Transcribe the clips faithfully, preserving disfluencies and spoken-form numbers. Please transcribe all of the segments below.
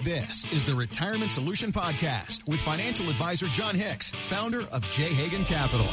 This is the Retirement Solution Podcast with financial advisor John Hicks, founder of J. Hagan Capital.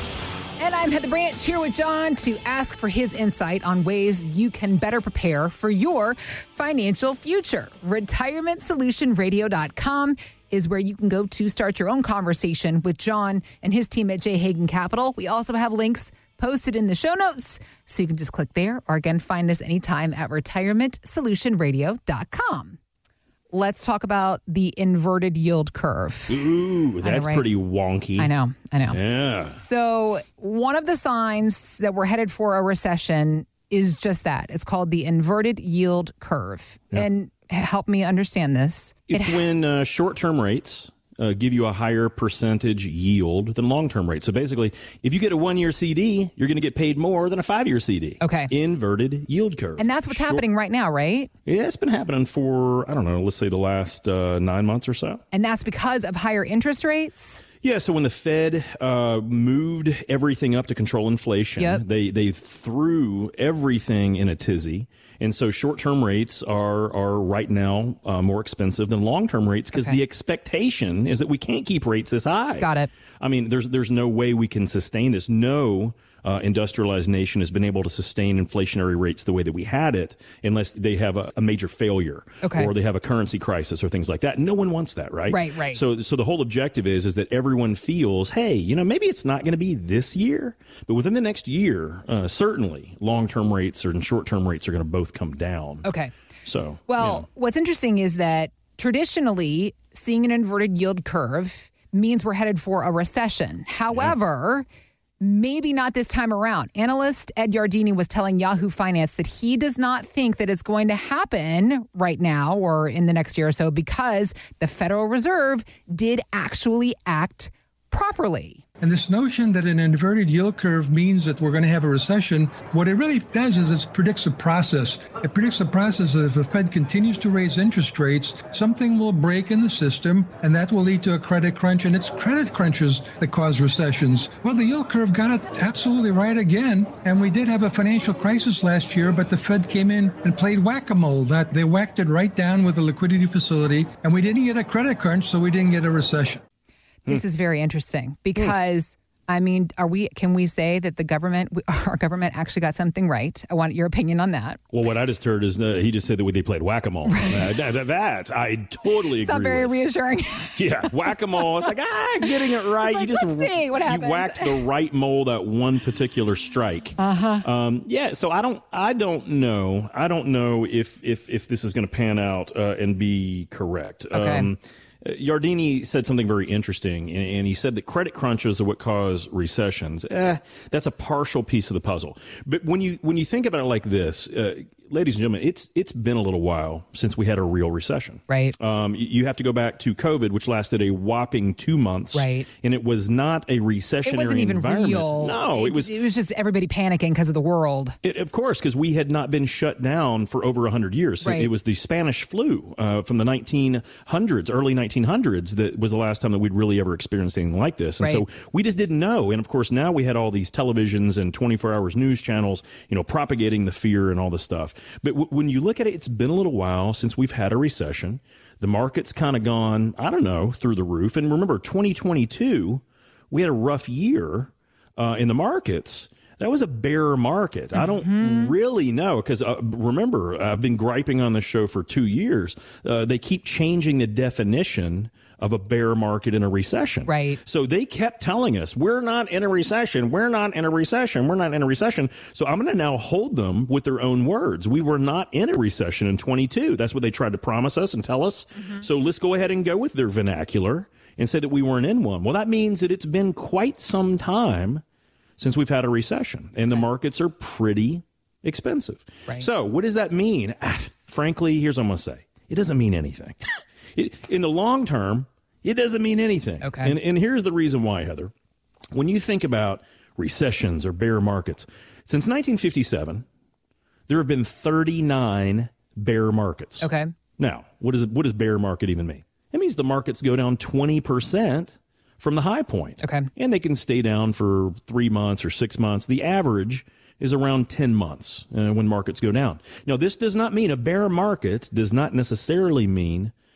And I'm Heather Branch here with John to ask for his insight on ways you can better prepare for your financial future. retirement solution radio dot com is where you can go to start your own conversation with John and his team at J. Hagan Capital. We also have links posted in the show notes, so you can just click there or again find us anytime at retirement solution radio dot com. Let's talk about the inverted yield curve. Ooh, that's know, right? pretty wonky. I know, I know. Yeah. So one of the signs that we're headed for a recession is just that. It's called the inverted yield curve. Yeah. And help me understand this. It's it, when uh, short-term rates uh, give you a higher percentage yield than long-term rates. So basically, if you get a one-year C D, you're going to get paid more than a five-year C D. Okay. Inverted yield curve. And that's what's Short- happening right now, right? Yeah, it's been happening for, I don't know, let's say the last uh, nine months or so. And that's because of higher interest rates? Yeah, so when the Fed uh, moved everything up to control inflation, Yep. they they threw everything in a tizzy. And so short-term rates are are right now uh, more expensive than long-term rates because Okay. the expectation is that we can't keep rates this high. Got it. I mean, there's there's no way we can sustain this. No uh, industrialized nation has been able to sustain inflationary rates the way that we had it unless they have a, a major failure Okay. or they have a currency crisis or things like that. No one wants that, right? Right, right. So so the whole objective is is that everyone feels, hey, you know, maybe it's not going to be this year, but within the next year, uh, certainly long-term rates or and short-term rates are going to both come down. Okay. So, Well, yeah. what's interesting is that traditionally seeing an inverted yield curve means we're headed for a recession. However, maybe not this time around. Analyst Ed Yardeni was telling Yahoo Finance that he does not think that it's going to happen right now or in the next year or so because the Federal Reserve did actually act properly. And this notion that an inverted yield curve means that we're going to have a recession, what it really does is it predicts a process. It predicts a process that if the Fed continues to raise interest rates, something will break in the system, and that will lead to a credit crunch. And it's credit crunches that cause recessions. Well, the yield curve got it absolutely right again. And we did have a financial crisis last year, but the Fed came in and played whack-a-mole. That they whacked it right down with a liquidity facility, and we didn't get a credit crunch, so we didn't get a recession. This is very interesting because, I mean, are we? Can we say that the government, our government actually got something right? I want your opinion on that. Well, what I just heard is uh, he just said that they played whack-a-mole. uh, that, that I totally It's agree not very with. reassuring. Yeah, whack-a-mole. It's like, ah, getting it right. Like, you just let's see what you happens. whacked the right mole that one particular strike. Uh-huh. Um, yeah, so I don't I don't know. I don't know if if if this is going to pan out uh, and be correct. Okay. Um, Yardeni said something very interesting, and, and he said that credit crunches are what cause recessions. Eh, that's a partial piece of the puzzle. But when you when you think about it like this, uh, ladies and gentlemen, it's it's been a little while since we had a real recession. Right. Um, you have to go back to COVID, which lasted a whopping two months. Right. And it was not a recessionary It wasn't even environment. real. No, it, was. It was just everybody panicking because of the world. It, of course, because we had not been shut down for over one hundred years. Right. It was the Spanish flu uh, from the nineteen hundreds, early nineteen hundreds, that was the last time that we'd really ever experienced anything like this. And Right. so we just didn't know. And of course, now we had all these televisions and twenty-four hours news channels, you know, propagating the fear and all this stuff. But w- when you look at it, it's been a little while since we've had a recession. The market's kind of gone, I don't know, through the roof. And remember, twenty twenty-two, we had a rough year uh, in the markets. That was a bear market. I don't Mm-hmm. really know because uh, remember, I've been griping on this show for two years. Uh, they keep changing the definition of a bear market and a recession. Right. So they kept telling us, we're not in a recession. We're not in a recession. We're not in a recession. So I'm going to now hold them with their own words. We were not in a recession in twenty-two. That's what they tried to promise us and tell us. Mm-hmm. So let's go ahead and go with their vernacular and say that we weren't in one. Well, that means that it's been quite some time since we've had a recession, and the markets are pretty expensive. Right. So what does that mean? Ah, frankly, here's what I'm going to say. It doesn't mean anything. It, in the long term, it doesn't mean anything. Okay. And, and here's the reason why, Heather. When you think about recessions or bear markets, since nineteen fifty-seven, there have been thirty-nine bear markets. Okay. Now, what, is, what does bear market even mean? It means the markets go down twenty percent from the high point. Okay. And they can stay down for three months or six months. The average is around ten months uh, when markets go down. Now, this does not mean a bear market does not necessarily mean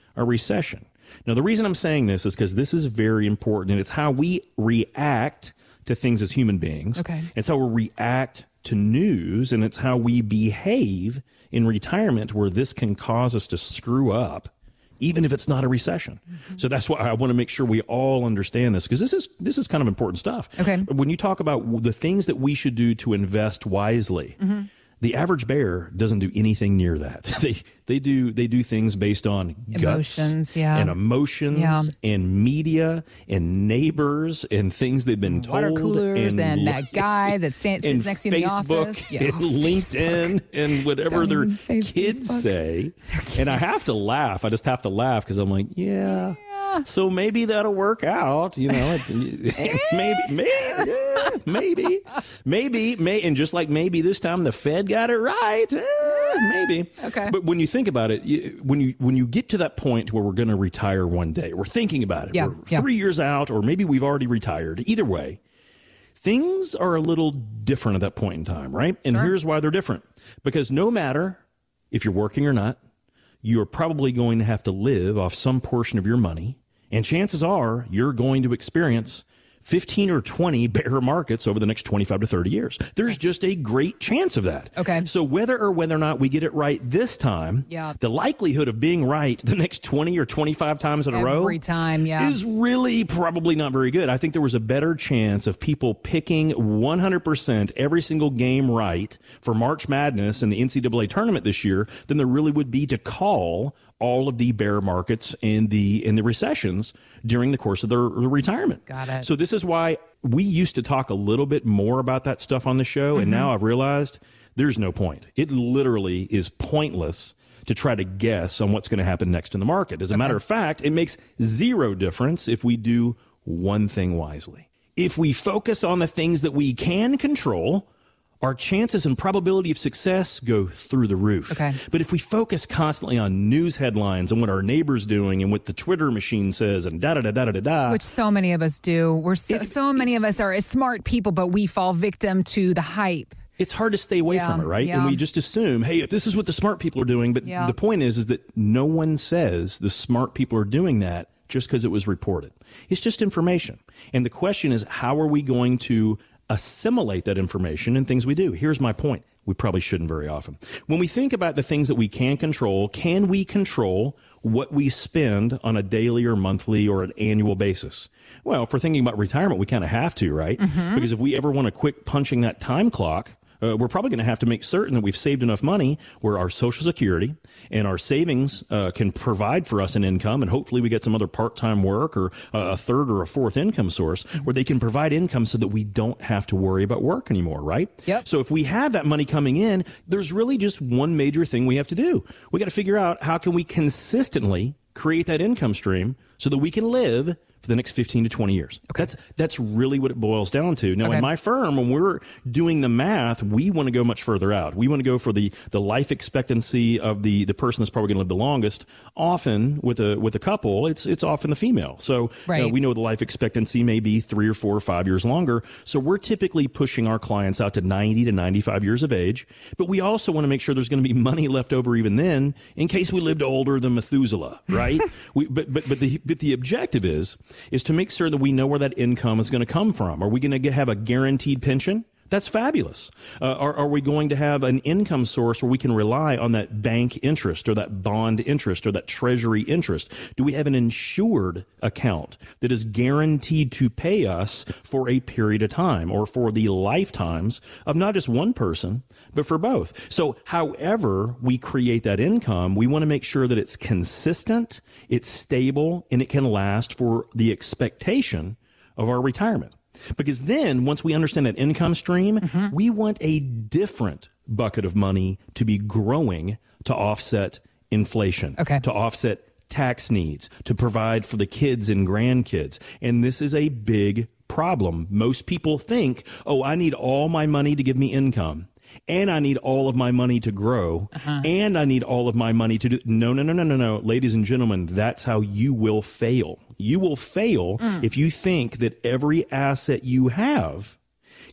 a recession. Now, the reason I'm saying this is because this is very important, and it's how we react to things as human beings. Okay. It's how we react to news, and it's how we behave in retirement, where this can cause us to screw up, even if it's not a recession. Mm-hmm. So that's why I want to make sure we all understand this, because this is this is kind of important stuff. Okay. When you talk about the things that we should do to invest wisely, mm-hmm. the average bear doesn't do anything near that. They they do they do things based on Emotions, guts yeah. and emotions Yeah. and media and neighbors and things they've been told. Water coolers and, and that guy that stands sits next to you in the Facebook office. and LinkedIn and whatever Don't their even say kids Facebook. say. And I have to laugh. I just have to laugh because I'm like, yeah. So maybe that'll work out, you know. It's, maybe, maybe, yeah, maybe, maybe, may, and just like maybe this time the Fed got it right, eh, maybe. Okay. But when you think about it, you, when you when you get to that point where we're going to retire one day, we're thinking about it. Yeah, We're yeah. three years out, or maybe we've already retired. Either way, things are a little different at that point in time, right? And Sure. here's why they're different: because no matter if you're working or not, you're probably going to have to live off some portion of your money. And chances are you're going to experience fifteen or twenty bear markets over the next twenty-five to thirty years. There's just a great chance of that. Okay. So whether or whether or not we get it right this time, Yeah. the likelihood of being right the next twenty or twenty-five times in a row Every time, yeah. is really probably not very good. I think there was a better chance of people picking one hundred percent every single game right for March Madness and the N C double A tournament this year than there really would be to call all of the bear markets and the and the recessions during the course of their, their retirement. Got it. So this is why we used to talk a little bit more about that stuff on the show, Mm-hmm. and now I've realized there's no point. It literally is pointless to try to guess on what's going to happen next in the market. As a matter of fact, it makes zero difference if we do one thing wisely. If we focus on the things that we can control, our chances and probability of success go through the roof. Okay. But if we focus constantly on news headlines and what our neighbor's doing and what the Twitter machine says and da da da da da da da, Which so many of us do. We're so, It- so many of us are smart people, but we fall victim to the hype. it's hard to stay away Yeah, from it, right? yeah. And we just assume, hey, if this is what the smart people are doing. But Yeah. the point is, is that no one says the smart people are doing that just because it was reported. It's just information. And the question is, how are we going to assimilate that information in things we do? Here's my point. We probably shouldn't very often. When we think about the things that we can control, can we control what we spend on a daily or monthly or an annual basis? Well, if we're thinking about retirement, we kind of have to, right? Mm-hmm. Because if we ever want to quit punching that time clock, Uh, we're probably going to have to make certain that we've saved enough money where our Social Security and our savings uh, can provide for us an income, and hopefully we get some other part-time work or uh, a third or a fourth income source where they can provide income so that we don't have to worry about work anymore, right? Yep. So if we have that money coming in, there's really just one major thing we have to do. We got to figure out how can we consistently create that income stream so that we can live for the next fifteen to twenty years. Okay. That's that's really what it boils down to. Now, Okay. in my firm, when we're doing the math, we want to go much further out. We want to go for the, the life expectancy of the, the person that's probably going to live the longest. Often with a with a couple, it's it's often the female. So Right. uh, we know the life expectancy may be three or four or five years longer. So we're typically pushing our clients out to ninety to ninety-five years of age. But we also want to make sure there's going to be money left over even then in case we lived older than Methuselah, right? we, but but but the but the objective is is to make sure that we know where that income is going to come from. Are we going to have a guaranteed pension? That's fabulous. Uh, are, are we going to have an income source where we can rely on that bank interest or that bond interest or that treasury interest? Do we have an insured account that is guaranteed to pay us for a period of time or for the lifetimes of not just one person, but for both? So however we create that income, we want to make sure that it's consistent, it's stable, and it can last for the expectation of our retirement. Because then once we understand that income stream, mm-hmm. we want a different bucket of money to be growing to offset inflation, Okay. to offset tax needs, to provide for the kids and grandkids. And this is a big problem. Most people think, oh, I need all my money to give me income. And I need all of my money to grow. Uh-huh. And I need all of my money to do. No, no, no, no, no, no. Ladies and gentlemen, that's how you will fail. You will fail mm. if you think that every asset you have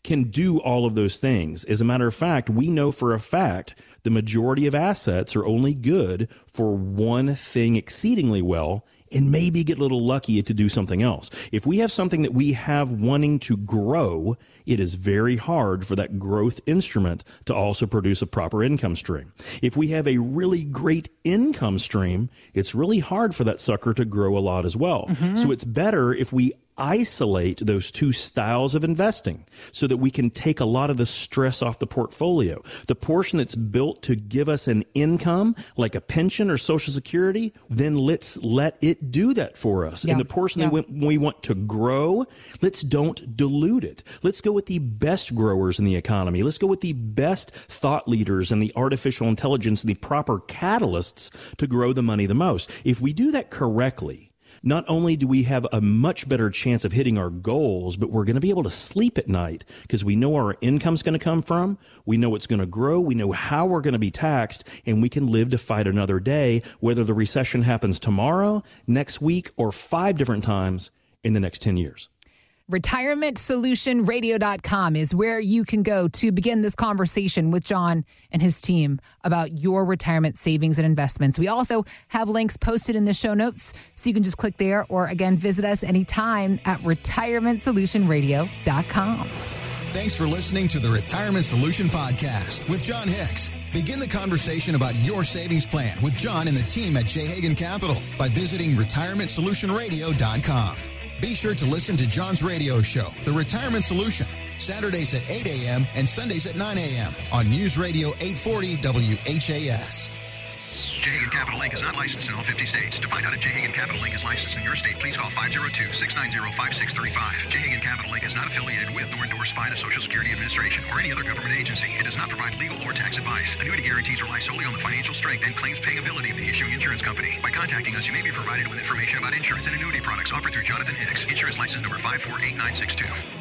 can do all of those things. As a matter of fact, we know for a fact the majority of assets are only good for one thing exceedingly well, and maybe get a little lucky to do something else. If we have something that we have wanting to grow, it is very hard for that growth instrument to also produce a proper income stream. If we have a really great income stream, it's really hard for that sucker to grow a lot as well. Mm-hmm. So it's better if we isolate those two styles of investing so that we can take a lot of the stress off the portfolio. The portion that's built to give us an income, like a pension or Social Security, then let's let it do that for us. Yeah. And the portion yeah. that we want to grow, let's don't dilute it. Let's go with the best growers in the economy. Let's go with the best thought leaders and the artificial intelligence and the proper catalysts to grow the money the most. If we do that correctly, not only do we have a much better chance of hitting our goals, but we're going to be able to sleep at night because we know where our income's going to come from. We know it's going to grow. We know how we're going to be taxed, and we can live to fight another day, whether the recession happens tomorrow, next week, or five different times in the next ten years. retirement solution radio dot com is where you can go to begin this conversation with John and his team about your retirement savings and investments. We also have links posted in the show notes, so you can just click there or, again, visit us anytime at retirement solution radio dot com. Thanks for listening to the Retirement Solution Podcast with John Hicks. Begin the conversation about your savings plan with John and the team at J. Hagan Capital by visiting retirement solution radio dot com. Be sure to listen to John's radio show, The Retirement Solution, Saturdays at eight a.m. and Sundays at nine a.m. on News Radio eight forty W H A S. J. Hagan Capital Incorporated is not licensed in all fifty states. To find out if J. Hagan Capital Incorporated is licensed in your state, please call five oh two, six nine zero, five six three five. J. Hagan Capital Incorporated is not affiliated with nor endorsed by the Social Security Administration or any other government agency. It does not provide legal or tax advice. Annuity guarantees rely solely on the financial strength and claims paying ability of the issuing insurance company. By contacting us, you may be provided with information about insurance and annuity products offered through Jonathan Hicks, insurance license number five four eight nine six two.